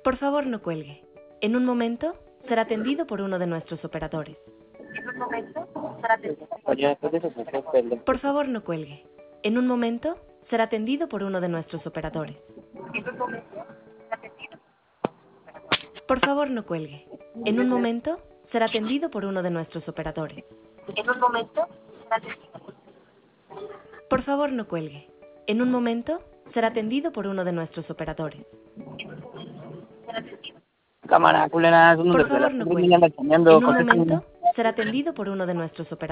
Por favor, no cuelgue. En un momento será atendido por uno de nuestros operadores. Oye, después de eso se fue el... Por favor, no cuelgue. En un momento será atendido por uno de nuestros operadores. Por favor, no cuelgue. En un momento será atendido por uno de nuestros operadores. Por favor, no cuelgue. En un momento será atendido por uno de nuestros operadores. Cámara, culera, son Por de la favor, no niña cuelgue. anda cambiando, En un contéstame. momento será atendido por uno de nuestros operadores.